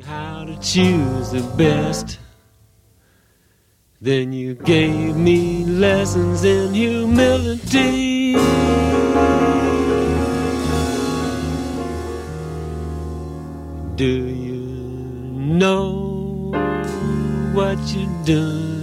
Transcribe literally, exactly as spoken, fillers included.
how to choose the best. Then you gave me lessons in humility. Do you know what you're doing?